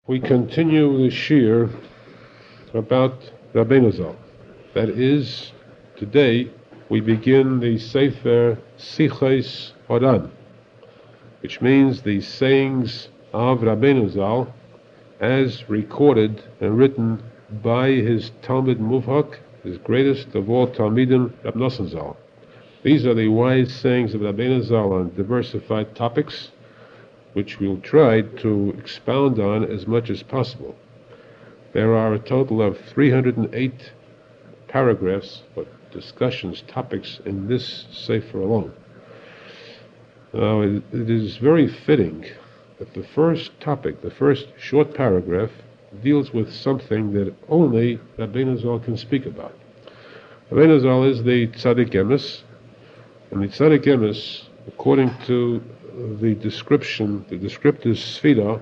We continue the shir about Rabbeinu Zal. That is, today we begin the Sefer Sichos Horan, which means the sayings of Rabbeinu Zal as recorded and written by his Talmid Muvhak, his greatest of all Talmidim, Rab Nosson Zal. These are the wise sayings of Rabbeinu Zal on diversified topics, which we'll try to expound on as much as possible. There are a total of 308 paragraphs, or discussions, topics in this Sefer alone. Now, it is very fitting that the first topic, the first short paragraph, deals with something that only Rabbeinu Zal can speak about. Rabbeinu Zal is the Tzaddik Emes, and the Tzaddik Emes, according to the description, the descriptive Sfira,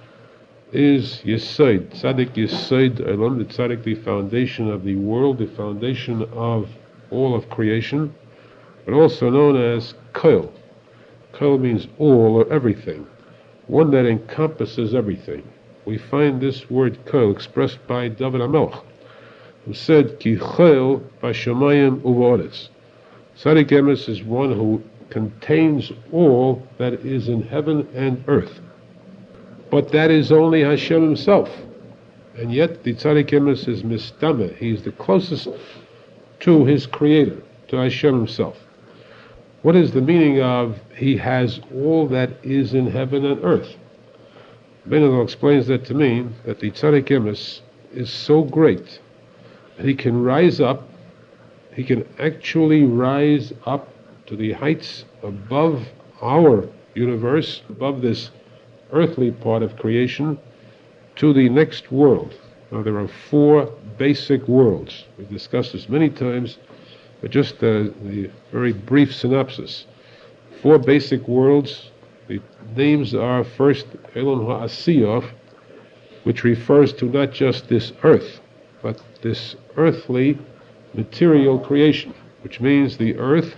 is Yesod, Tzaddik Yesod Olam, the Tzaddik, the foundation of the world, the foundation of all of creation, but also known as Kol. Kol means all or everything, one that encompasses everything. We find this word Kol expressed by David HaMelech, who said, Ki Kol b'shamayim u'va'aretz. Tzaddik Emes is one who contains all that is in heaven and earth. But that is only Hashem himself. And yet the Tzaddik Emes is Mistameh. He is the closest to his creator, to Hashem himself. What is the meaning of he has all that is in heaven and earth? Rabbeinu Zal explains that to mean that the Tzaddik Emes is so great that he can rise up, he can actually rise up to the heights above our universe, above this earthly part of creation, to the next world. Now, there are four basic worlds. We've discussed this many times, but just the very brief synopsis. Four basic worlds. The names are first Elam HaAsiyah, which refers to not just this earth, but this earthly material creation, which means the earth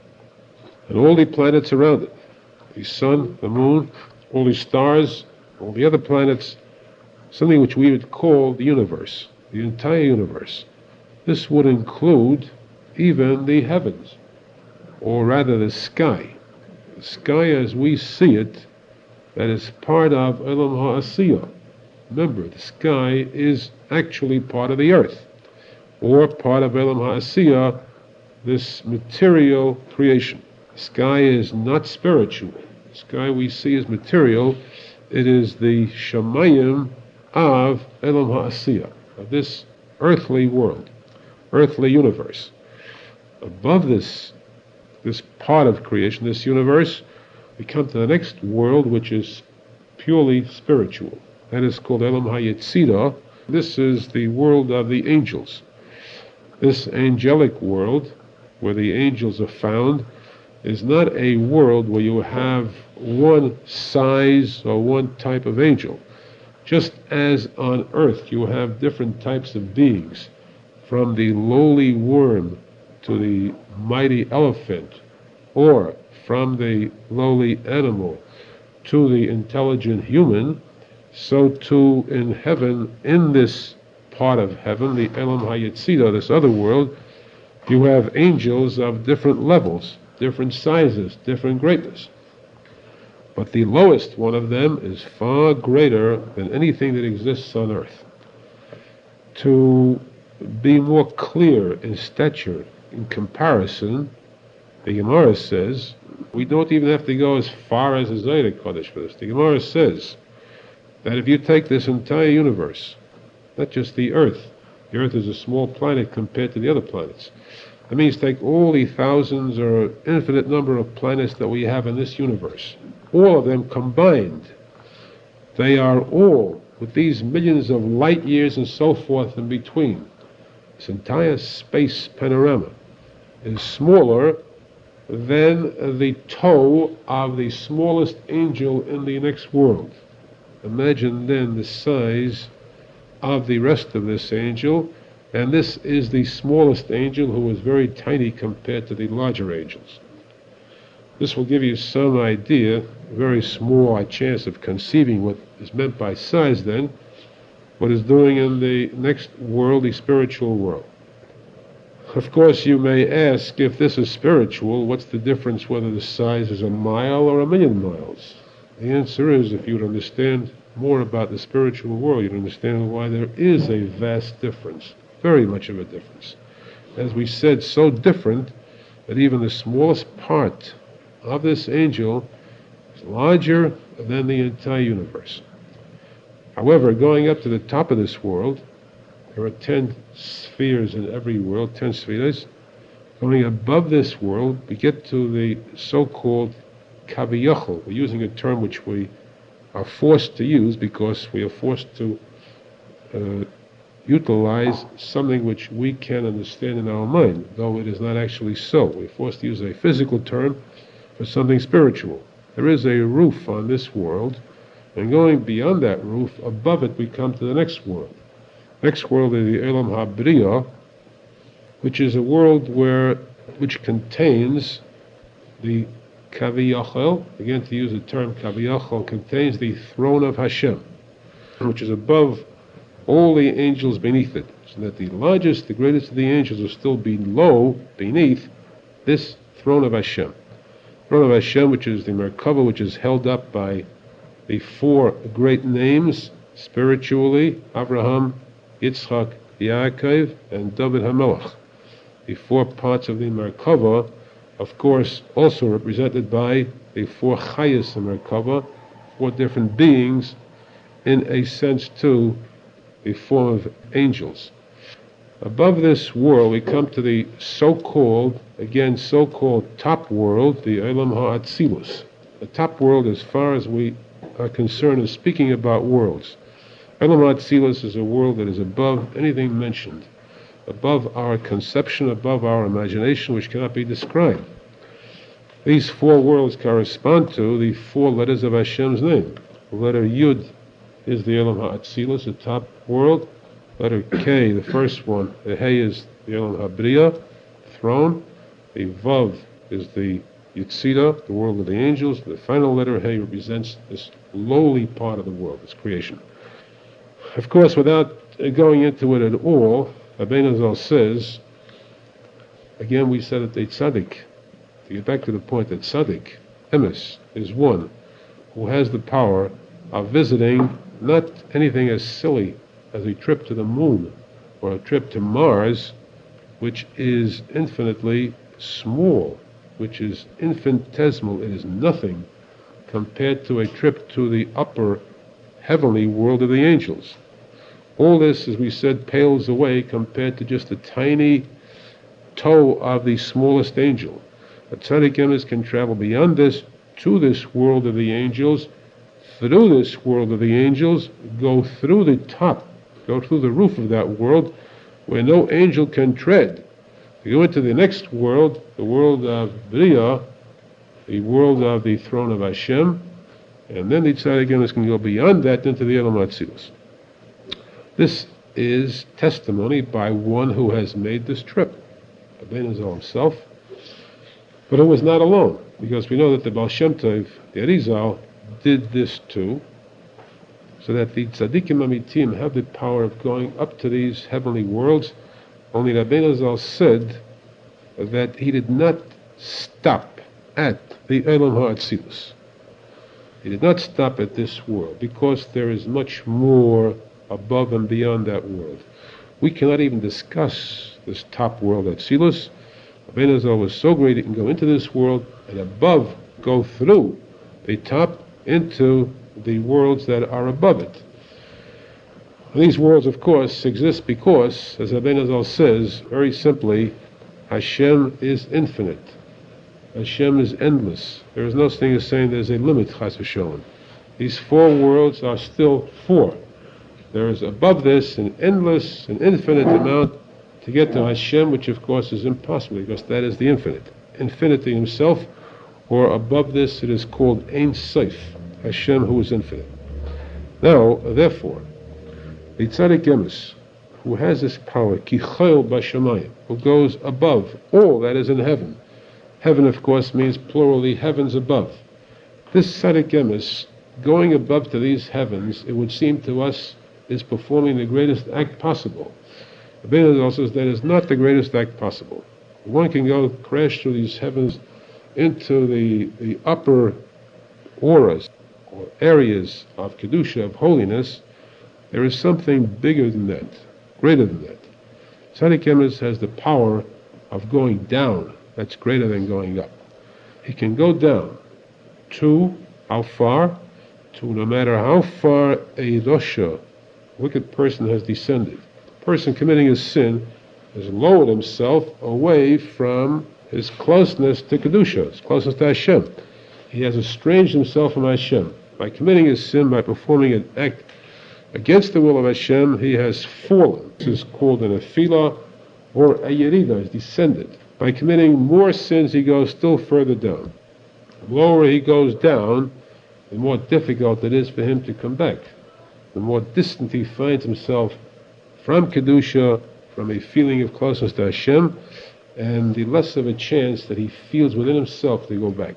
and all the planets around it, the sun, the moon, all the stars, all the other planets, something which we would call the universe, the entire universe. This would include even the heavens, or rather the sky. The sky as we see it, that is part of Elam HaAsiyah. Remember, the sky is actually part of the earth, or part of Elam HaAsiyah, this material creation. The sky is not spiritual. The sky we see is material. It is the Shamayim of Elam HaAsiyah, of this earthly world, earthly universe. Above this part of creation, this universe, we come to the next world, which is purely spiritual. That is called Elam HaYetzirah. This is the world of the angels. This angelic world, where the angels are found, is not a world where you have one size or one type of angel. Just as on earth you have different types of beings, from the lowly worm to the mighty elephant, or from the lowly animal to the intelligent human, so too in heaven, in this part of heaven, the Elam HaYetzirah, this other world, you have angels of different levels, different sizes, different greatness. But the lowest one of them is far greater than anything that exists on earth. To be more clear in stature, in comparison, the Gemara says, we don't even have to go as far as the Zohar Kodesh for this. The Gemara says that if you take this entire universe, not just the Earth is a small planet compared to the other planets. That means take all the thousands or infinite number of planets that we have in this universe, all of them combined. They are all, with these millions of light years and so forth in between, this entire space panorama is smaller than the toe of the smallest angel in the next world. Imagine then the size of the rest of this angel, and this is the smallest angel, who is very tiny compared to the larger angels. This will give you some idea, a very small chance of conceiving what is meant by size then, what is doing in the next world, the spiritual world. Of course, you may ask, if this is spiritual, what's the difference whether the size is a mile or 1,000,000 miles? The answer is, if you would understand more about the spiritual world, you'd understand why there is a vast difference, very much of a difference. As we said, so different that even the smallest part of this angel is larger than the entire universe. However, going up to the top of this world, there are 10 spheres in every world, 10 spheres. Going above this world, we get to the so-called kaviyachol. We're using a term which we are forced to use because we are forced to utilize something which we can understand in our mind, though it is not actually so. We're forced to use a physical term for something spiritual. There is a roof on this world, and going beyond that roof, above it we come to the next world. Next world is the Olam HaBriya, which is a world which contains the Kaviyachol, again to use the term Kaviyachol, contains the throne of Hashem, which is above all the angels beneath it, so that the largest, the greatest of the angels are still below, beneath this throne of Hashem. Throne of Hashem, which is the Merkava, which is held up by the 4 great names spiritually, Abraham, Yitzchak, Yaakov, and David HaMelech. The 4 parts of the Merkava, of course, also represented by the 4 Chayas of Merkava, 4 different beings, in a sense too, the form of angels. Above this world, we come to the so-called top world, the Olam HaAtzilus. The top world, as far as we are concerned, is speaking about worlds. Olam HaAtzilus is a world that is above anything mentioned, above our conception, above our imagination, which cannot be described. These 4 worlds correspond to the 4 letters of Hashem's name. The letter Yud is the Olam HaAtzilus, the top world. Letter K, the first one, the Hey is the Olam HaBriya, throne. The Vav is the Yitzida, the world of the angels. The final letter Hey represents this lowly part of the world, this creation. Of course, without going into it at all, Rabbeinu Zal says, again we said that the tzaddik, to get back to the point that tzaddik, emes, is one who has the power of visiting not anything as silly as a trip to the moon or a trip to Mars, which is infinitely small, which is infinitesimal. It is nothing compared to a trip to the upper heavenly world of the angels. All this, as we said, pales away compared to just a tiny toe of the smallest angel. A tzaddik emes can travel beyond this to this world of the angels, through this world of the angels, go through the top, go through the roof of that world where no angel can tread. To go into the next world, the world of Briya, the world of the throne of Hashem, and then the tzaddik emes can go beyond that into the Olam HaAtzilus. This is testimony by one who has made this trip, Rabbeinu Zal himself, but who was not alone, because we know that the Baal Shem Tov, the Arizal, did this too, so that the tzaddikim amitim have the power of going up to these heavenly worlds. Only Rabbeinu Zal said that he did not stop at the Olam HaAtzilus. He did not stop at this world, because there is much more above and beyond that world. We cannot even discuss this top world, Atzilus. Rabbeinu Zal was so great he can go into this world and above go through the top into the worlds that are above it. And these worlds, of course, exist because, as Rabbeinu Zal says, very simply, Hashem is infinite. Hashem is endless. There is no such thing as saying there's a limit, chas v'sholem. These 4 worlds are still 4. There is above this an endless, an infinite amount to get to Hashem, which of course is impossible, because that is the infinite. Infinity himself, or above this it is called Ein Sof, Hashem who is infinite. Now, therefore, the tzaddik emes, who has this power, ki chayil b'shamayim, who goes above all that is in heaven, Heaven, of course, means plurally heavens above. This Tzaddik Emes, going above to these heavens, it would seem to us, is performing the greatest act possible. Rabbeinu also says that is not the greatest act possible. One can go crash through these heavens into the upper auras or areas of Kedusha, of holiness. There is something bigger than that, greater than that. Tzaddik Emes has the power of going down. That's greater than going up. He can go down to how far? To no matter how far a Rasha, wicked person, has descended. The person committing a sin has lowered himself away from his closeness to Kedusha, his closeness to Hashem. He has estranged himself from Hashem. By committing a sin, by performing an act against the will of Hashem, he has fallen. This is called an Afilah or a Yerida, has descended. By committing more sins, he goes still further down. The lower he goes down, the more difficult it is for him to come back. The more distant he finds himself from Kedusha, from a feeling of closeness to Hashem, and the less of a chance that he feels within himself to go back.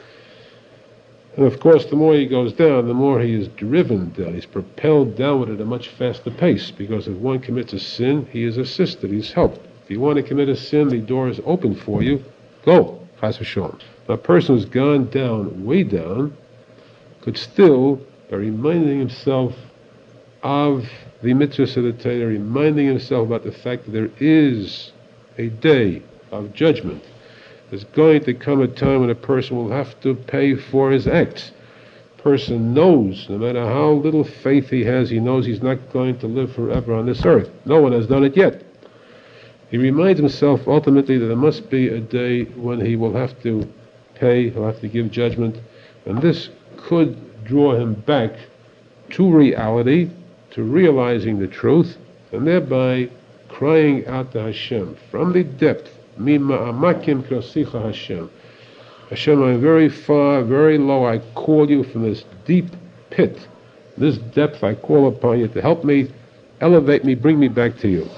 And of course, the more he goes down, the more he is driven down. He's propelled downward at a much faster pace, because if one commits a sin, he is assisted, he's helped. If you want to commit a sin, the door is open for you. Go, chas v'sholom. A person who's gone down, way down, could still, by reminding himself of the mitzvahs of the Torah, reminding himself about the fact that there is a day of judgment. There's going to come a time when a person will have to pay for his acts. A person knows, no matter how little faith he has, he knows he's not going to live forever on this earth. No one has done it yet. He reminds himself ultimately that there must be a day when he will have to pay, he'll have to give judgment, and this could draw him back to reality, to realizing the truth, and thereby crying out to Hashem from the depth, Mima'amakim krosicha Hashem. Hashem, I'm very far, very low, I call you from this deep pit, this depth, I call upon you to help me, elevate me, bring me back to you.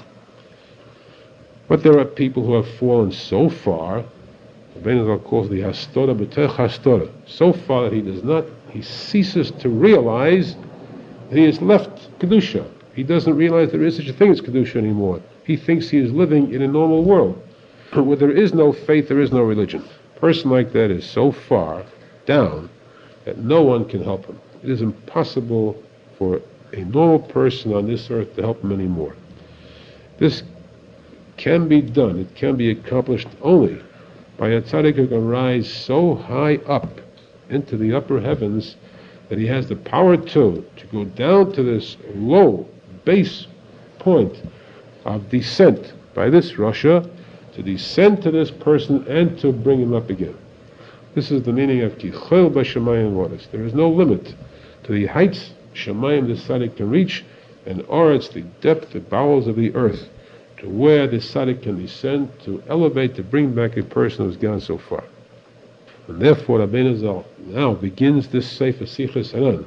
But there are people who have fallen so far, Rabbeinu calls the hastora b'tech hastora, so far that he ceases to realize that he has left Kedusha. He doesn't realize there is such a thing as Kedusha anymore. He thinks he is living in a normal world. Where there is no faith, there is no religion. A person like that is so far down that no one can help him. It is impossible for a normal person on this earth to help him anymore. This can be done, it can be accomplished only by a tzaddik who can rise so high up into the upper heavens that he has the power to go down to this low base point of descent by this Rasha, to descend to this person and to bring him up again. This is the meaning of Kichel b'shamayim waters. There is no limit to the heights Shamayim the tzaddik can reach, and Oretz, the depth, the bowels of the earth, to where the tzaddik can descend, to elevate, to bring back a person who's gone so far. And therefore, Rabbeinu Zal now begins this Sefer Sichos Hanan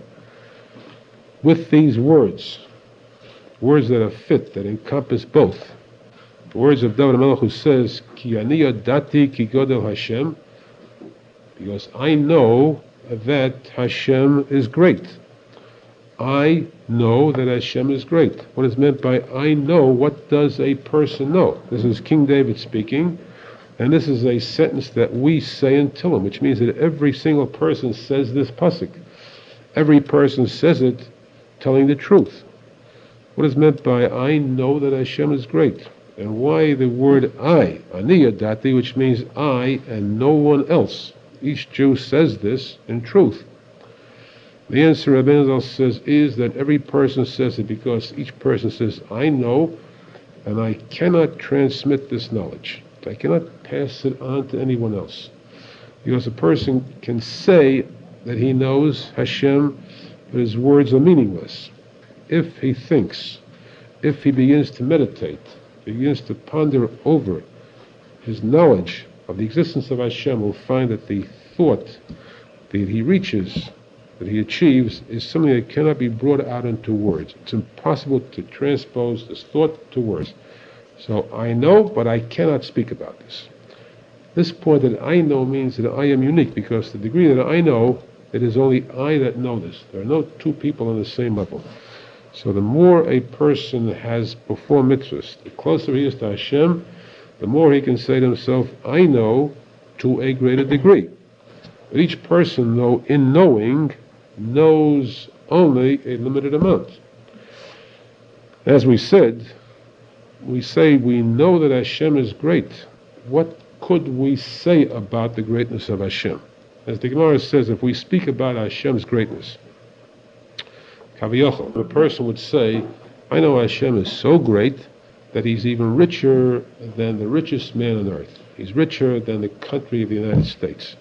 with these words that are fit, that encompass both. The words of David HaMelech, who says, Ki ani yodati ki godel Hashem, because I know that Hashem is great. I know that Hashem is great. What is meant by I know? What does a person know? This is King David speaking, and this is a sentence that we say in Tehillim, which means that every single person says this pasuk. Every person says it telling the truth. What is meant by I know that Hashem is great? And why the word I, ani yadati, which means I and no one else? Each Jew says this in truth. The answer, Rabbeinu Zal says, is that every person says it because each person says, I know, and I cannot transmit this knowledge. I cannot pass it on to anyone else. Because a person can say that he knows Hashem, but his words are meaningless. If he thinks, if he begins to meditate, begins to ponder over his knowledge of the existence of Hashem, will find that the thought that he reaches, that he achieves, is something that cannot be brought out into words. It's impossible to transpose this thought to words. So I know, but I cannot speak about this. This point that I know means that I am unique, because the degree that I know, it is only I that know this. There are no two people on the same level. So the more a person has performed mitzvahs, the closer he is to Hashem, the more he can say to himself, I know to a greater degree. But each person, though, in knowing, knows only a limited amount. As we said, we say we know that Hashem is great. What could we say about the greatness of Hashem? As the Gemara says, if we speak about Hashem's greatness, Kaviyachol, a person would say, I know Hashem is so great that he's even richer than the richest man on earth. He's richer than the country of the United States.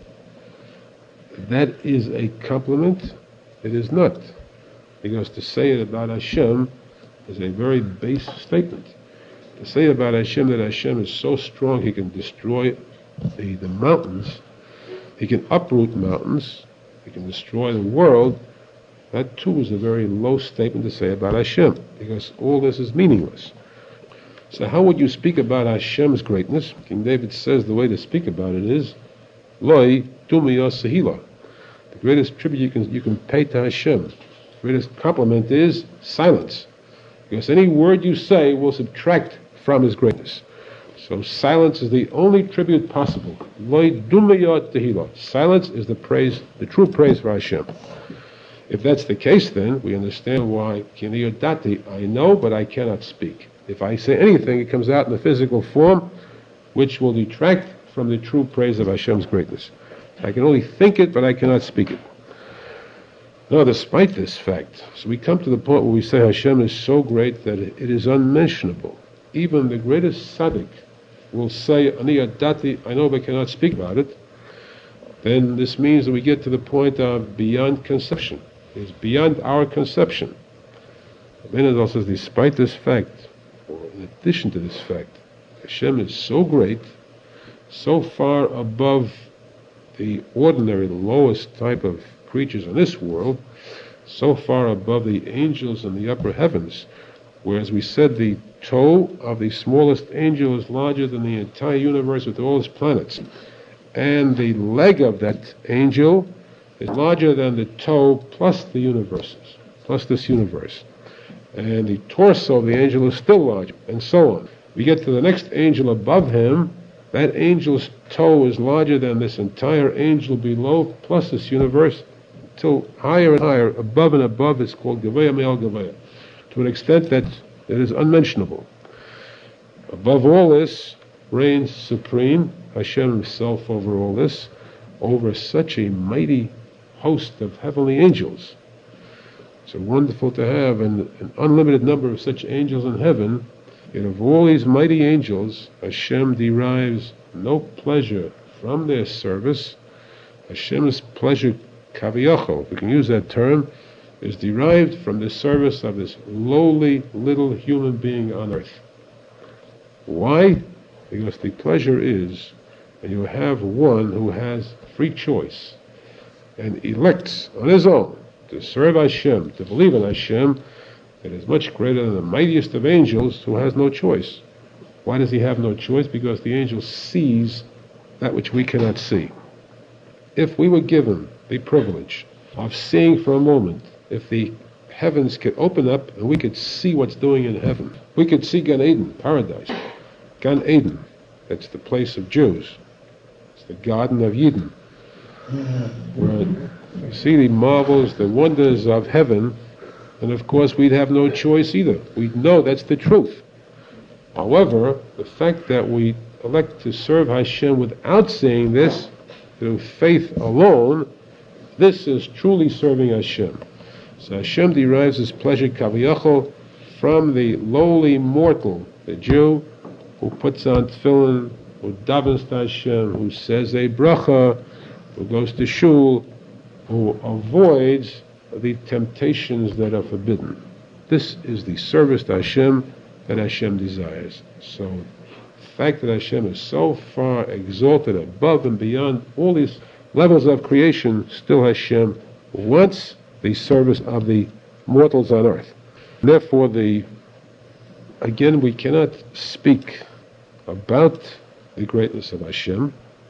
That is a compliment? It is not. Because to say it about Hashem is a very base statement. To say about Hashem that Hashem is so strong he can destroy the mountains, he can uproot mountains, he can destroy the world, that too is a very low statement to say about Hashem, because all this is meaningless. So how would you speak about Hashem's greatness? King David says the way to speak about it is, Loi Tumiyos Sehila. The greatest tribute you can pay to Hashem, the greatest compliment is silence. Because any word you say will subtract from His greatness. So silence is the only tribute possible. Loi Dumiyot Tehila. Silence is the praise, the true praise for Hashem. If that's the case, then we understand why Kiniyodati, I know, but I cannot speak. If I say anything, it comes out in the physical form, which will detract from the true praise of Hashem's greatness. I can only think it, but I cannot speak it. Now, despite this fact, so we come to the point where we say Hashem is so great that it is unmentionable. Even the greatest tzaddik will say, Ani Yadati, I know, but cannot speak about it. Then this means that we get to the point of beyond conception. It's beyond our conception. Benazal says, despite this fact, or in addition to this fact, Hashem is so great, so far above the ordinary, lowest type of creatures in this world, so far above the angels in the upper heavens, whereas we said the toe of the smallest angel is larger than the entire universe with all its planets, and the leg of that angel is larger than the toe plus the universes, plus this universe. And the torso of the angel is still larger, and so on. We get to the next angel above him, that angel's toe is larger than this entire angel below, plus this universe, until higher and higher, above and above, it's called Gavaya Me'al Gavaya, to an extent that it is unmentionable. Above all this reigns supreme Hashem Himself over all this, over such a mighty host of heavenly angels. So wonderful to have an unlimited number of such angels in heaven. Yet of all these mighty angels, Hashem derives no pleasure from their service. Hashem's pleasure, kaviyachol, if we can use that term, is derived from the service of this lowly little human being on earth. Why? Because the pleasure is, and you have one who has free choice and elects on his own to serve Hashem, to believe in Hashem, that is much greater than the mightiest of angels who has no choice. Why does he have no choice? Because the angel sees that which we cannot see. If we were given the privilege of seeing for a moment, if the heavens could open up and we could see what's doing in heaven, we could see Gan Eden, paradise. Gan Eden, that's the place of Jews. It's the Garden of Eden, where we see the marvels, the wonders of heaven, and of course we'd have no choice either. We'd know that's the truth. However, the fact that we elect to serve Hashem without seeing this, through faith alone, this is truly serving Hashem. So Hashem derives His pleasure, kaviyachol, from the lowly mortal, the Jew, who puts on tefillin, who davens to Hashem, who says a bracha, who goes to shul, who avoids the temptations that are forbidden. This is the service to Hashem that Hashem desires. So the fact that Hashem is so far exalted above and beyond all these levels of creation, still Hashem wants the service of the mortals on earth. Therefore, again, we cannot speak about the greatness of Hashem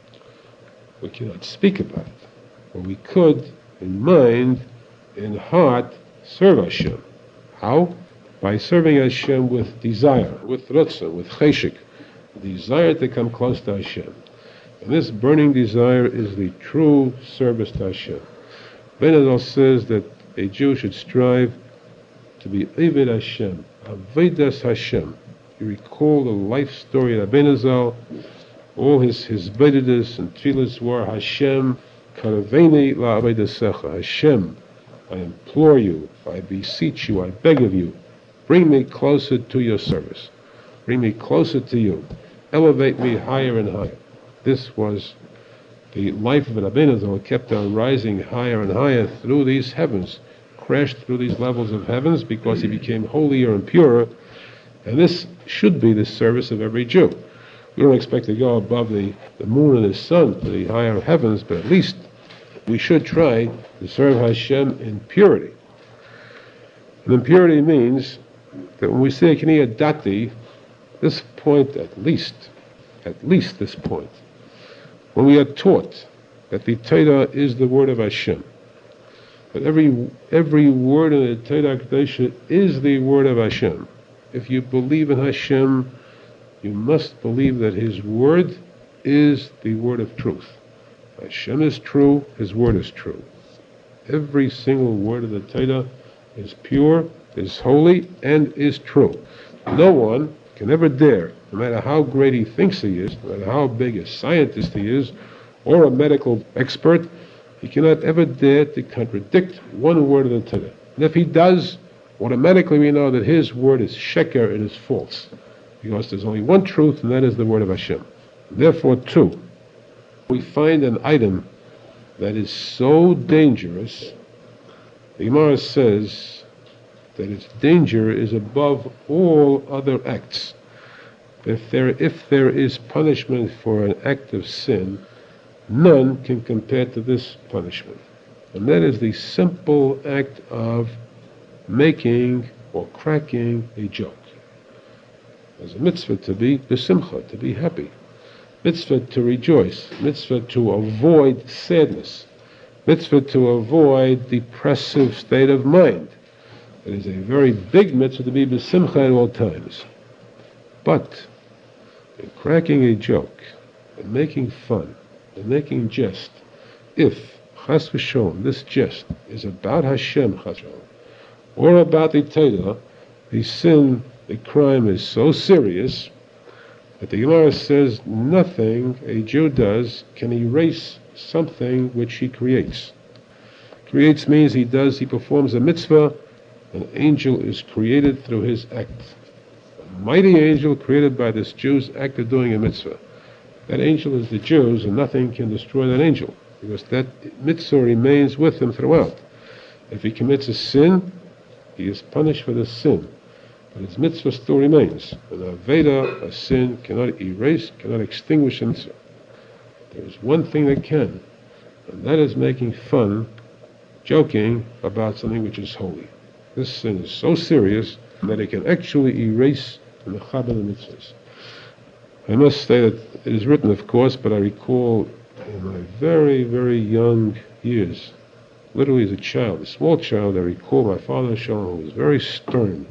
We cannot speak about it. But we could, in mind, in heart, serve Hashem. How? By serving Hashem with desire, with rutzah, with cheshik, desire to come close to Hashem. And this burning desire is the true service to Hashem. Ben Azal says that a Jew should strive to be Eved Hashem, Avedas Hashem. You recall the life story of Ben Azal. All his Bedidas and Tfilas were Hashem, Karaveni la'avedasecha. Hashem, I implore you, I beseech you, I beg of you, bring me closer to your service. Bring me closer to you. Elevate me higher and higher. This was the life of Rabbeinu Zal. It kept on rising higher and higher through these heavens, crashed through these levels of heavens because he became holier and purer. And this should be the service of every Jew. We don't expect to go above the moon and the sun to the higher heavens, but at least we should try to serve Hashem in purity. And impurity means that when we say K'niyat Dati, this point at least this point, when we are taught that the Torah is the word of Hashem, that every word in the Torah Kedusha is the word of Hashem. If you believe in Hashem, you must believe that His word is the word of truth. Hashem is true, His word is true. Every single word of the Torah is pure, is holy, and is true. No one can ever dare, no matter how great he thinks he is, no matter how big a scientist he is, or a medical expert, he cannot ever dare to contradict one word of the Torah. And if he does, automatically we know that his word is sheker, it is false. Because there's only one truth, and that is the word of Hashem. Therefore, too, we find an item that is so dangerous. The Gemara says that its danger is above all other acts. If there is punishment for an act of sin, none can compare to this punishment. And that is the simple act of making or cracking a joke. There's a mitzvah to be besimcha, to be happy. Mitzvah to rejoice. Mitzvah to avoid sadness. Mitzvah to avoid depressive state of mind. It is a very big mitzvah to be besimcha at all times. But in cracking a joke, and making fun, and making jest, if chas v'sholom, this jest is about Hashem chas v'sholom, or about the Torah, the sin, the crime is so serious that the Gemara says nothing a Jew does can erase something which he creates. Creates means he performs a mitzvah. An angel is created through his act. A mighty angel created by this Jew's act of doing a mitzvah. That angel is the Jews, and nothing can destroy that angel, because that mitzvah remains with him throughout. If he commits a sin, he is punished for the sin, but his mitzvah still remains. An aveda, a sin, cannot erase, cannot extinguish a mitzvah. There is one thing that can, and that is making fun, joking about something which is holy. This sin is so serious that it can actually erase the mechaber the mitzvahs. I must say that it is written, of course, but I recall in my very, very young years, literally as a child, a small child, I recall my father Shalom, who was very stern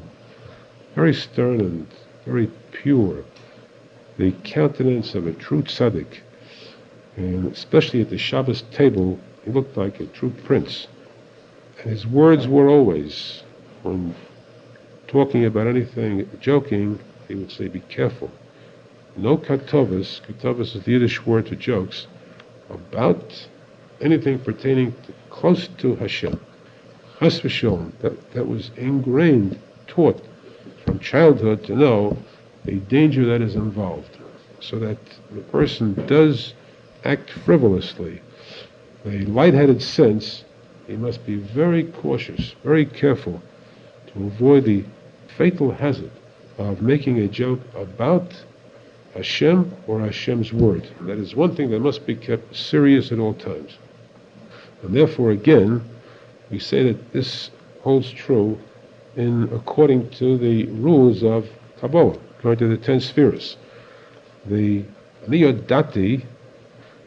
and very pure, the countenance of a true tzaddik, and especially at the Shabbos table, he looked like a true prince. And his words were always, when talking about anything, joking, he would say, be careful. No katovas is the Yiddish word for jokes, about anything pertaining to close to Hashem. Chas v'sholom, that was ingrained, taught from childhood to know the danger that is involved. So that the person does act frivolously, a lightheaded sense, he must be very cautious, very careful to avoid the fatal hazard of making a joke about Hashem or Hashem's word. That is one thing that must be kept serious at all times. And therefore, again, we say that this holds true according to the rules of Kabbalah, according to the 10 spheres. The K'niyat Dati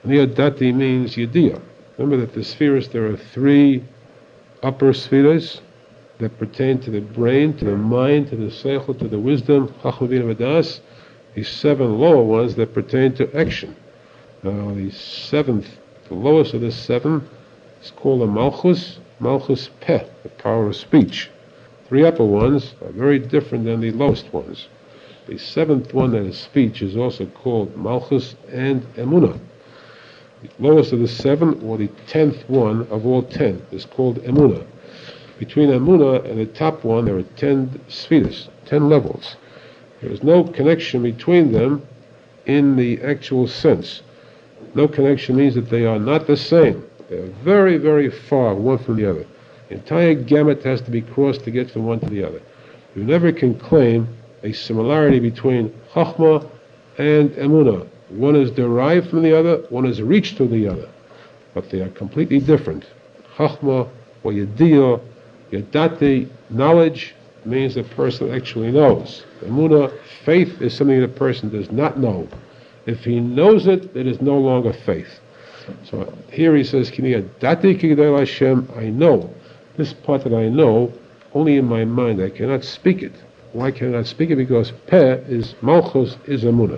Niyadati means Yediyah. Remember that the spheres, there are three upper spheres that pertain to the brain, to the mind, to the seichel, to the wisdom, Chachma Bina V'das. These seven lower ones that pertain to action. Now the seventh, the lowest of the seven, is called a Malchus, Malchus Peh, the power of speech. Three upper ones are very different than the lowest ones. The seventh one, that is speech, is also called Malchus and Emunah. The lowest of the seven, or the 10th one of all 10, is called Emunah. Between Emunah and the top one, there are 10 spheres, 10 levels. There is no connection between them in the actual sense. No connection means that they are not the same. They are very, very far one from the other. The entire gamut has to be crossed to get from one to the other. You never can claim a similarity between Chachma and Emunah. One is derived from the other, one is reached through the other. But they are completely different. Chachma or Yediyah, Yadati, knowledge, means a person actually knows. Emunah, faith, is something that a person does not know. If he knows it, it is no longer faith. So here he says, Yadati Kigdal Hashem, I know. This part that I know, only in my mind, I cannot speak it. Why can I not speak it? Because Peh is Malchus, is Emunah.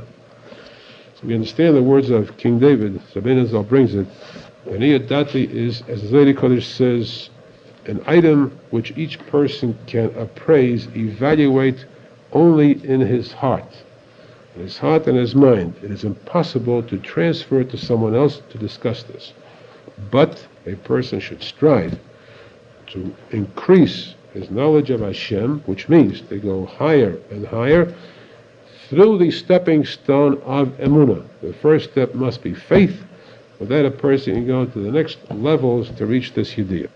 So we understand the words of King David. Rabbeinu Zal brings it. And Yadati is, as the Zohar Kodesh says, an item which each person can appraise, evaluate only in his heart. In his heart and his mind. It is impossible to transfer it to someone else to discuss this. But a person should strive to increase his knowledge of Hashem, which means to go higher and higher through the stepping stone of Emunah. The first step must be faith. With that, a person can go to the next levels to reach this Yediyah.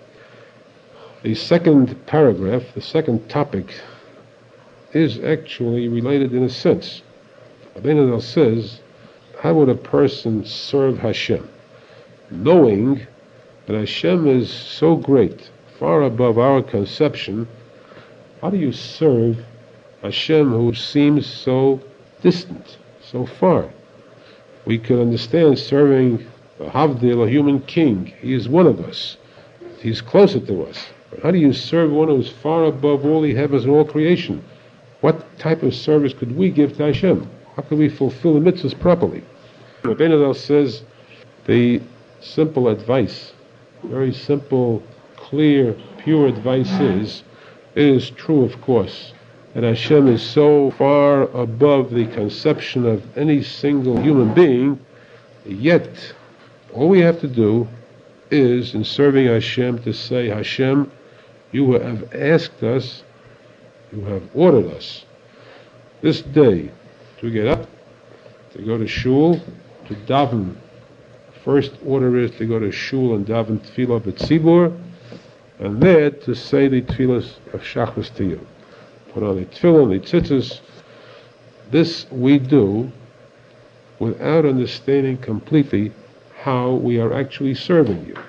The second paragraph, the second topic, is actually related in a sense. Rabbeinu Zal says, how would a person serve Hashem? Knowing that Hashem is so great, far above our conception, how do you serve Hashem who seems so distant, so far? We could understand serving a Havdil, a human king. He is one of us. He's closer to us. But how do you serve one who is far above all the heavens and all creation? What type of service could we give to Hashem? How could we fulfill the mitzvahs properly? Rabbeinu Zal says the simple advice, very simple, clear, pure advice is, it is true, of course, that Hashem is so far above the conception of any single human being, yet all we have to do is, in serving Hashem, to say, Hashem, you have asked us, you have ordered us this day to get up, to go to shul, to daven. First order is to go to shul and daven tefillah b'tzibur, and there to say the tefillahs of Shachris Tiyah. Put on the tefillah, the tzitzis. This we do without understanding completely how we are actually serving you.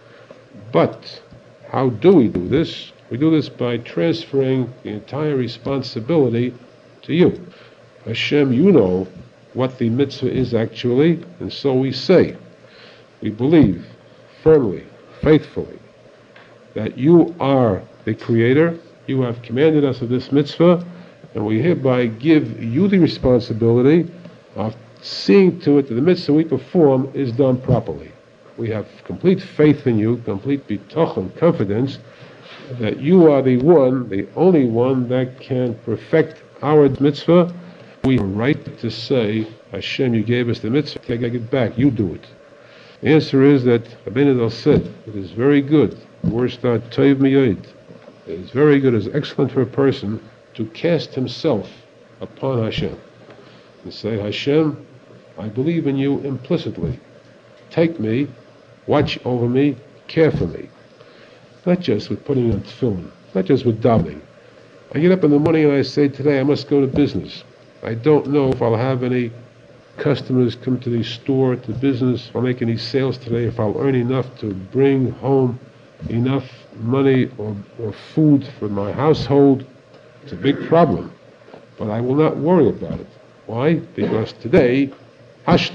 But how do we do this? We do this by transferring the entire responsibility to you. Hashem, you know what the mitzvah is actually, and so we say. We believe firmly, faithfully, that you are the Creator, you have commanded us of this mitzvah, and we hereby give you the responsibility of seeing to it that the mitzvah we perform is done properly. We have complete faith in you, complete bitachon, confidence, that you are the one, the only one that can perfect our mitzvah. We have a right to say, Hashem, you gave us the mitzvah, take it back, you do it. The answer is that Rabbeinu Zal said, it is very good, the word start toiv miyoid. It is very good, it is excellent for a person to cast himself upon Hashem and say, Hashem, I believe in you implicitly. Take me, watch over me, care for me. Not just with putting on tefillin, not just with davening. I get up in the morning and I say, today I must go to business. I don't know if I'll have any customers come to the store, to business, if I'll make any sales today, if I'll earn enough to bring home enough money or food for my household. It's a big problem. But I will not worry about it. Why? Because today, Hashleach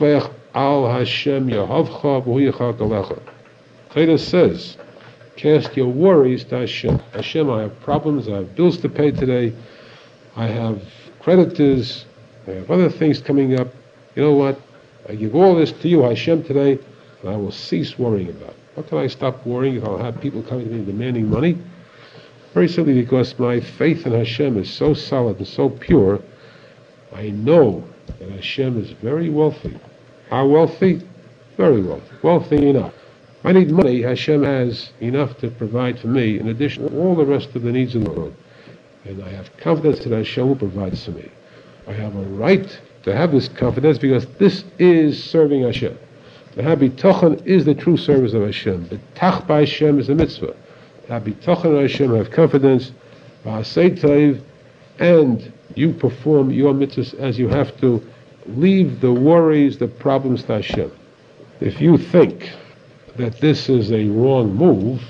Al Hashem Yehovcha V'hu Yichak Alecha. Torah says, cast your worries to Hashem. Hashem, I have problems, I have bills to pay today, I have creditors, I have other things coming up. You know what? I give all this to you, Hashem, today, and I will cease worrying about it. How can I stop worrying if I'll have people coming to me demanding money? Very simply because my faith in Hashem is so solid and so pure, I know that Hashem is very wealthy. How wealthy? Very wealthy. Wealthy enough. If I need money, Hashem has enough to provide for me in addition to all the rest of the needs in the world. And I have confidence that Hashem will provide for me. I have a right to have this confidence because this is serving Hashem. The habitochen is the true service of Hashem. The tach by Hashem is the mitzvah. The habitochen of Hashem, have confidence, ba'asei tov, and you perform your mitzvahs as you have to. Leave the worries, the problems to Hashem. If you think that this is a wrong move,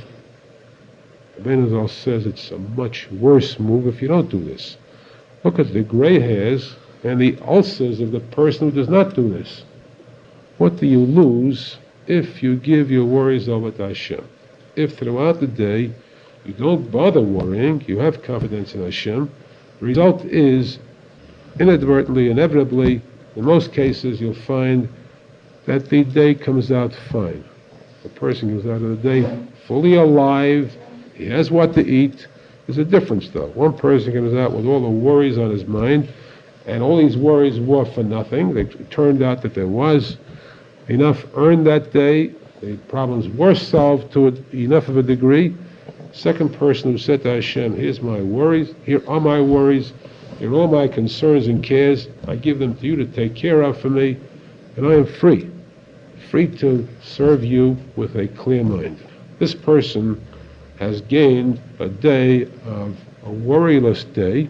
Ben Azal says it's a much worse move if you don't do this. Look at the gray hairs and the ulcers of the person who does not do this. What do you lose if you give your worries over to Hashem? If throughout the day you don't bother worrying, you have confidence in Hashem, the result is inadvertently, inevitably, in most cases you'll find that the day comes out fine. The person comes out of the day fully alive, he has what to eat. There's a difference though. One person comes out with all the worries on his mind, and all these worries were for nothing. It turned out that there was enough earned that day, the problems were solved to enough of a degree. Second person who said to Hashem, here's my worries, here are my worries, here are all my concerns and cares, I give them to you to take care of for me, and I am free to serve you with a clear mind. This person has gained a day of a worryless day,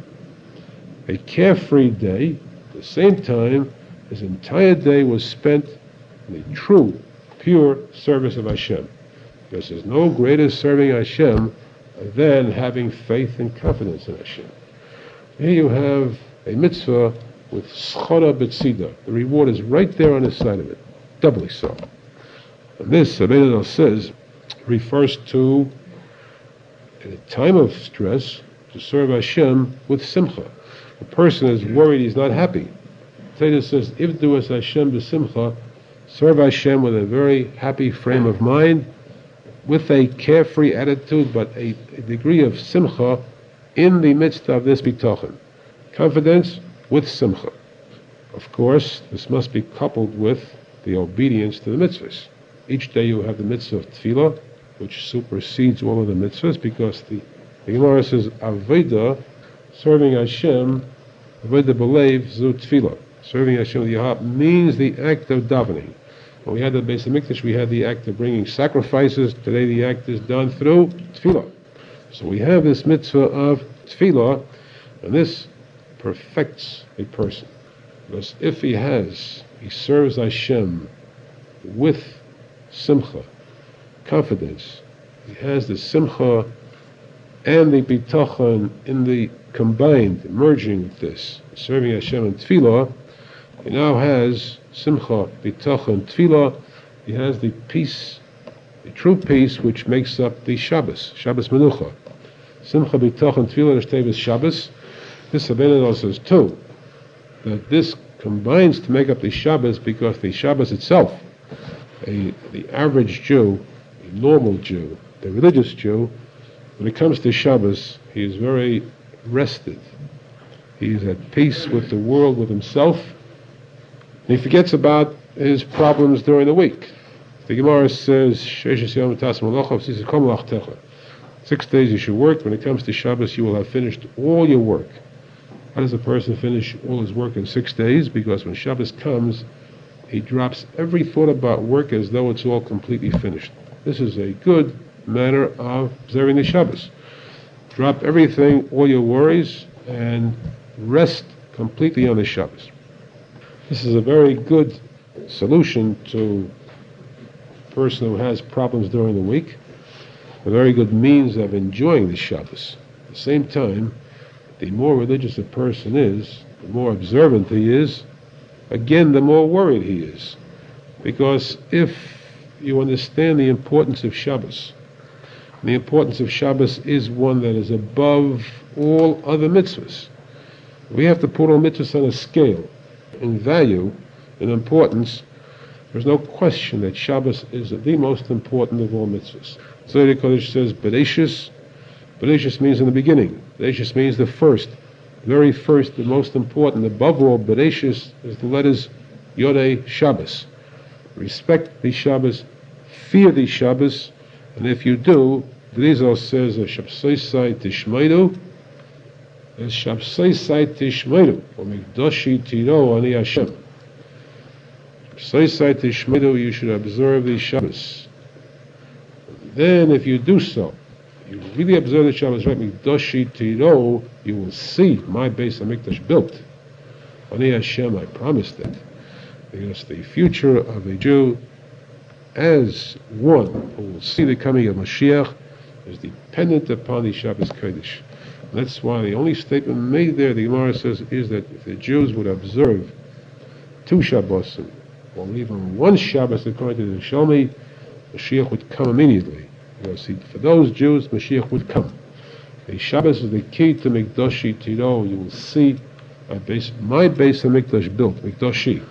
a carefree day. At the same time, his entire day was spent in the true, pure service of Hashem. Because there's no greater serving Hashem than having faith and confidence in Hashem. Here you have a mitzvah with schara b'tzida. The reward is right there on the side of it, doubly so. And this, Rabbeinu says, refers to, in a time of stress, to serve Hashem with simcha. A person is worried, he's not happy. Torah says, Ivdu es Hashem b'simcha, serve Hashem with a very happy frame of mind, with a carefree attitude, but a degree of simcha in the midst of this bitochen. Confidence with simcha. Of course, this must be coupled with the obedience to the mitzvahs. Each day you have the mitzvah of tefillah, which supersedes all of the mitzvahs, because the Gemara says, Aveda, serving Hashem, Aveda belev zu tefillah. Serving Hashem with your heart means the act of davening. When we had the Beis HaMikdash, we had the act of bringing sacrifices. Today the act is done through tefillah. So we have this mitzvah of tefillah, and this perfects a person. Because if he serves Hashem with simcha, confidence, he has the simcha and the bitachon in the combined, merging with this, serving Hashem in tefillah, he now has simcha, bitachon, tefillah. He has the peace, the true peace, which makes up the Shabbos Menucha. Simcha, bitachon, tefillah, Neshtevis Shabbos. This Rabbeinu says too, that this combines to make up the Shabbos, because the Shabbos itself, the average Jew, the normal Jew, the religious Jew, when it comes to Shabbos, he is very rested. He is at peace with the world, with himself. And he forgets about his problems during the week. The Gemara says, 6 days you should work. When it comes to Shabbos, you will have finished all your work. How does a person finish all his work in 6 days? Because when Shabbos comes, he drops every thought about work as though it's all completely finished. This is a good manner of observing the Shabbos. Drop everything, all your worries, and rest completely on the Shabbos. This is a very good solution to a person who has problems during the week, a very good means of enjoying the Shabbos. At the same time, the more religious a person is, the more observant he is, again, the more worried he is. Because if you understand the importance of Shabbos, the importance of Shabbos is one that is above all other mitzvahs. We have to put all mitzvahs on a scale. In value, in importance, there's no question that Shabbos is the most important of all mitzvahs. Zohar Kodesh says, Bereshis. Bereshis means in the beginning. Bereshis means the first. Very first, the most important. Above all, Bereshis is the letters Yodei Shabbos. Respect the Shabbos, fear the Shabbos, and if you do, Grizal says, Shabsosai Tishmeidu, Shabsosai Tishmeidu, or Mikdoshi Tiro Ani Hashem. Shabsosai Tishmeidu, you should observe the Shabbos. Then, if you do so, you really observe the Shabbos, right? Mikdoshi Tiro, you will see my Beis HaMikdash built. Ani Hashem, I promised that. Because the future of a Jew as one who will see the coming of Mashiach is dependent upon the Shabbos Kodesh. And that's why the only statement made there, the Gemara says, is that if the Jews would observe 2 Shabbosim, or even 1 Shabbos according to the Shalmi, Mashiach would come immediately. See, for those Jews, Mashiach would come. The Shabbos is the key to Mikdoshi Tiro. You will see my Beis HaMikdash built, Mikdoshi.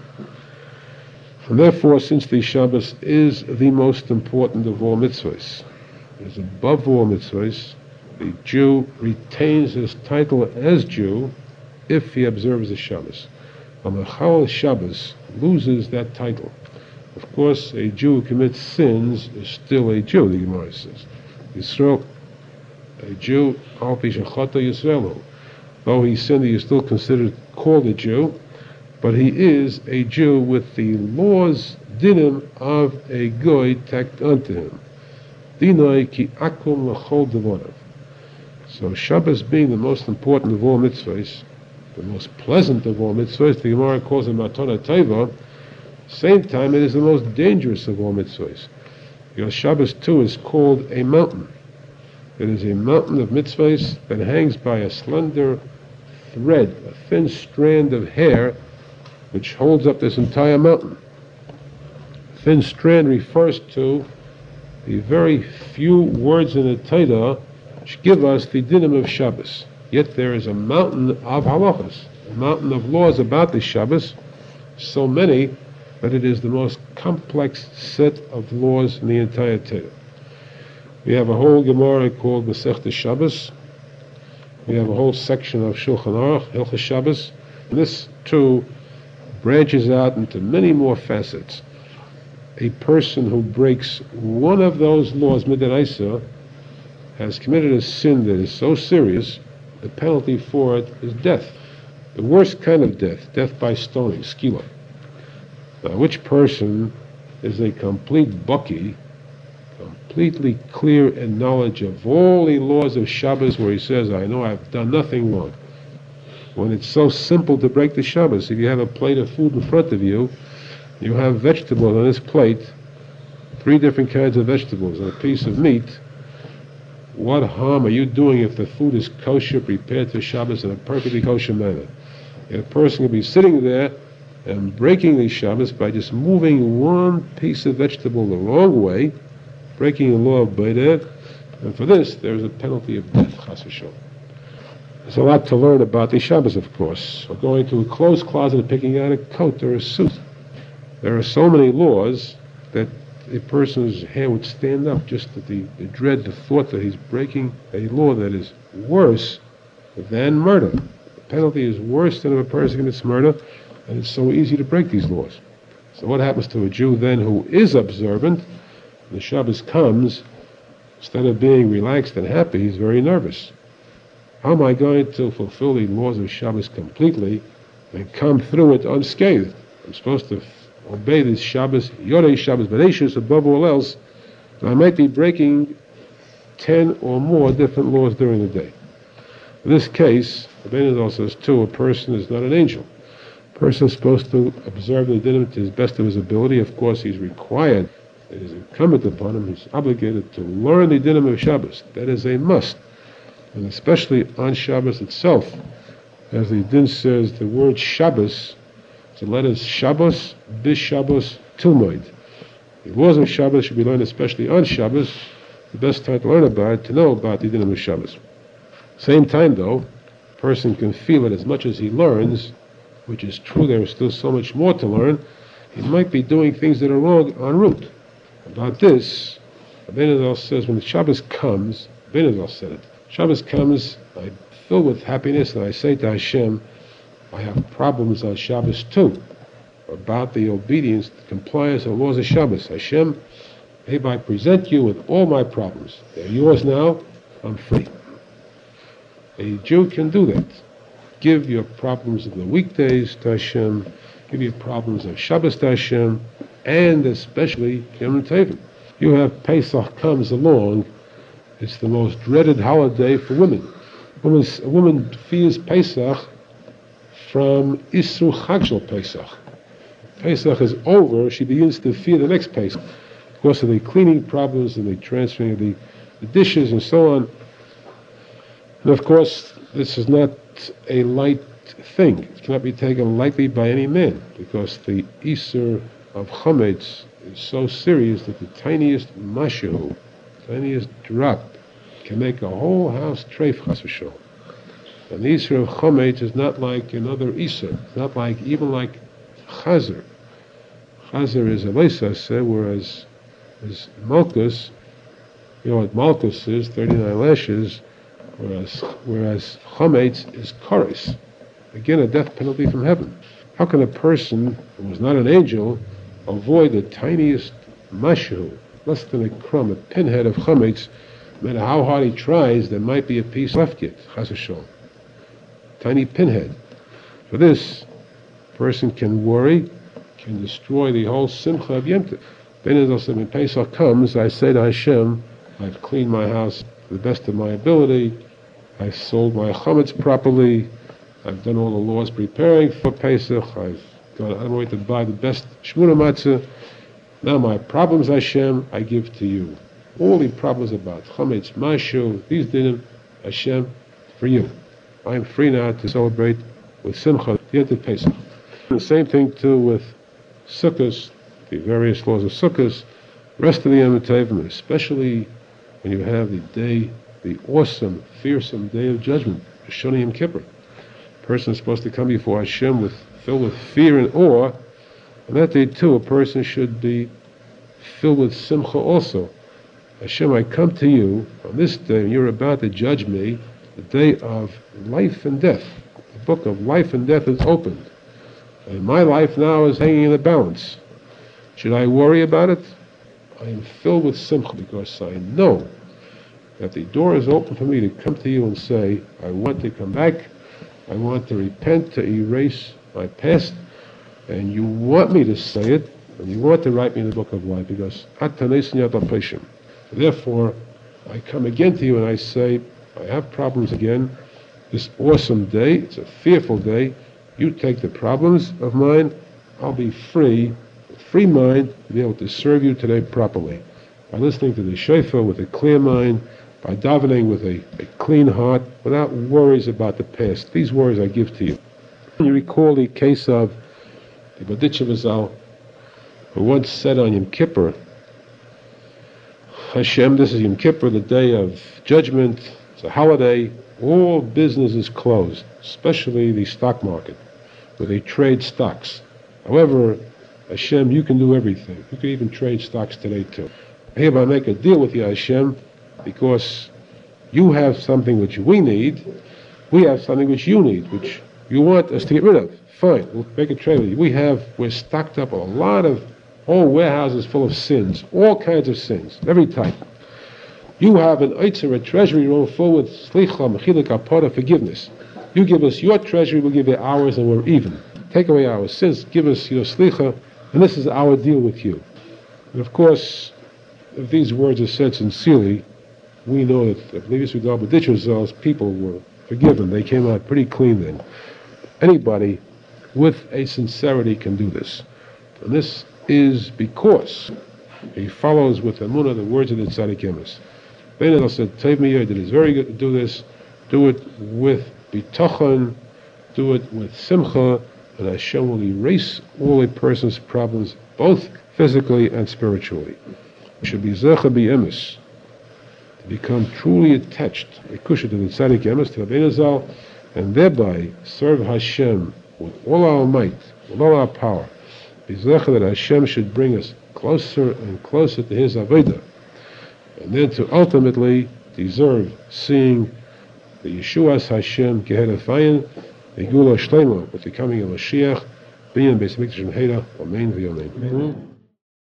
And therefore, since the Shabbos is the most important of all mitzvahs, is above all mitzvahs, the Jew retains his title as Jew if he observes the Shabbos. A Mechal Shabbos loses that title. Of course, a Jew who commits sins is still a Jew, the Gemara says. Yisrael, a Jew, al pi shechata Yisraelu. Though he sinned, he is still considered called a Jew, but he is a Jew with the laws, dinim, of a goy tacked unto him. Dinoi ki akum l'chol devonav. So Shabbos being the most important of all mitzvahs, the most pleasant of all mitzvahs, the Gemara calls it matana teva. Same time, it is the most dangerous of all mitzvahs. Because Shabbos too is called a mountain. It is a mountain of mitzvahs that hangs by a slender thread, a thin strand of hair, which holds up this entire mountain. Thin strand refers to the very few words in the Torah which give us the dinim of Shabbos. Yet there is a mountain of halachas, a mountain of laws about the Shabbos, so many that it is the most complex set of laws in the entire Torah. We have a whole Gemara called Masechta Shabbos. We have a whole section of Shulchan Aruch, Hilchos Shabbos. And this too branches out into many more facets. A person who breaks one of those laws, midiraisa, has committed a sin that is so serious, the penalty for it is death. The worst kind of death, death by stoning, skila. Now, which person is a complete bucky, completely clear in knowledge of all the laws of Shabbos, where he says, I know I've done nothing wrong. When it's so simple to break the Shabbos, if you have a plate of food in front of you, you have vegetables on this plate, 3 different kinds of vegetables, and a piece of meat. What harm are you doing if the food is kosher, prepared for Shabbos in a perfectly kosher manner? And a person can be sitting there and breaking the Shabbos by just moving one piece of vegetable the wrong way, breaking the law of Beidet, and for this there is a penalty of death, chas v'shalom. There's a lot to learn about the Shabbos, of course. Or going to a clothes closet and picking out a coat or a suit. There are so many laws that a person's hair would stand up just at the dread, the thought that he's breaking a law that is worse than murder. The penalty is worse than if a person commits murder, and it's so easy to break these laws. So what happens to a Jew then who is observant? When the Shabbos comes, instead of being relaxed and happy, he's very nervous. How am I going to fulfill the laws of Shabbos completely and come through it unscathed? I'm supposed to obey this Shabbos, Yorei Shabbos Bereshis, above all else, and I might be breaking 10 or more different laws during the day. In this case, the Benazal says too, a person is not an angel. A person is supposed to observe the dinim to his best of his ability. Of course, he's required, it is incumbent upon him, he's obligated to learn the dinim of Shabbos. That is a must. And especially on Shabbos itself, as the din says, the word Shabbos So let us Shabbos, bis Shabbos, Tilmoid. The laws of Shabbos should be learned especially on Shabbos. The best time to learn about it, to know about the Dinim of Shabbos. Same time though, a person can feel that as much as he learns, which is true, there is still so much more to learn, he might be doing things that are wrong en route. About this, Rabbeinu says when the Shabbos comes, Rabbeinu said it, Shabbos comes, I'm filled with happiness, and I say to Hashem, I have problems on Shabbos too, about the obedience, the compliance of the laws of Shabbos. Hashem, hereby present you with all my problems. They're yours now, I'm free. A Jew can do that. Give your problems of the weekdays to Hashem, give your problems of Shabbos to Hashem, and especially Yom Tovim. You have Pesach comes along, it's the most dreaded holiday for women. A woman fears Pesach from Isru Chag Shel Pesach. Pesach is over, she begins to fear the next Pesach because of the cleaning problems and the transferring of the dishes and so on. And of course, this is not a light thing. It cannot be taken lightly by any man because the Isur of Chametz is so serious that the tiniest mashu, tiniest drop, can make a whole house treif chas v'sholom. And the Isur of Chametz is not like another Isur. It's not like, even like Chazer. Chazer is a leisase, whereas Malkus, you know what Malkus is, 39 lashes, whereas Chametz is Koris. Again, a death penalty from heaven. How can a person who was not an angel avoid the tiniest mashu, less than a crumb, a pinhead of Chametz? No matter how hard he tries, there might be a piece left yet, chas v'sholom. Tiny pinhead. For this, a person can worry, can destroy the whole simcha of Yom Tov. Then when Pesach comes, I say to Hashem, I've cleaned my house to the best of my ability, I've sold my chametz properly, I've done all the laws preparing for Pesach, I've gone out of my way to buy the best shmuna matzah. Now my problems, Hashem, I give to you. All the problems about chametz, mashu, these dinim, Hashem, for you. I am free now to celebrate with simcha the end of Pesach. And the same thing too with Sukkot, the various laws of Sukkot, rest of the Yom Tovim, especially when you have the day, the awesome, fearsome day of judgment, Shoni Yom Kippur. A person is supposed to come before Hashem filled with fear and awe, and that day too a person should be filled with simcha also. Hashem, I come to you on this day, and you're about to judge me, the day of life and death. The book of life and death is opened. And my life now is hanging in the balance. Should I worry about it? I am filled with simcha because I know that the door is open for me to come to you and say, I want to come back, I want to repent, to erase my past, and you want me to say it, and you want to write me in the book of life, because therefore, I come again to you and I say, I have problems again. This awesome day, it's a fearful day. You take the problems of mine, I'll be free, with free mind, to be able to serve you today properly. By listening to the shofar with a clear mind, by davening with a clean heart, without worries about the past. These worries I give to you. You recall the case of the Baditcher Vazal, who once said on Yom Kippur, Hashem, this is Yom Kippur, the day of judgment, it's a holiday, all business is closed, especially the stock market, where they trade stocks. However, Hashem, you can do everything. You can even trade stocks today too. I hereby make a deal with you, Hashem, because you have something which we need, we have something which you need, which you want us to get rid of. Fine, we'll make a trade with you. We're stocked up with a lot of whole warehouses full of sins, all kinds of sins, every type. You have an oitzer, a treasury room full with slicha, mechila, kapara, forgiveness. You give us your treasury, we'll give you ours, and we're even. Take away our sins, give us your slicha, and this is our deal with you. And of course, if these words are said sincerely, we know that the Levius Vidal B'ditcher's people were forgiven. They came out pretty clean then. Anybody with a sincerity can do this. And this is because he follows with emunah the words of the Tzaddik Emes. Bein said, Tov miyod, it is very good to do this. Do it with bitachon, do it with simcha, and Hashem will erase all a person's problems, both physically and spiritually. We should be zecha b'emes, to become truly attached, a kusha to the tzaddik emes, to Rabbeinu Zal, and thereby serve Hashem with all our might, with all our power. Be zecha that Hashem should bring us closer and closer to His avodah, and then to ultimately deserve seeing the Yeshuas Hashem Geherefayin, the Gula Shlema, with the coming of Mashiach, being Beis Mikdash and Heda, Amen v'Yamin.